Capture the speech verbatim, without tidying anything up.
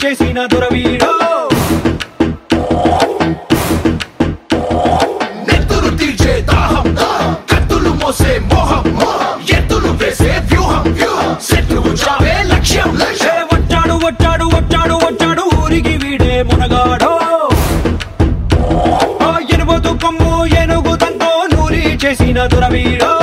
చేసిన దొరవీడో నెత్తురు తీర్చే దాహం కత్తులు మోసే మోహం ఎత్తులు వేసే వ్యూహం శత్రువు చావే లక్ష్యం వచ్చాడు వచ్చాడు వచ్చాడు వచ్చాడు ఊరికి వీడే మునగాడో ఎనుబోతు కొమ్ము ఏనుగు తంతో నూరి చేసిన దొరవీడో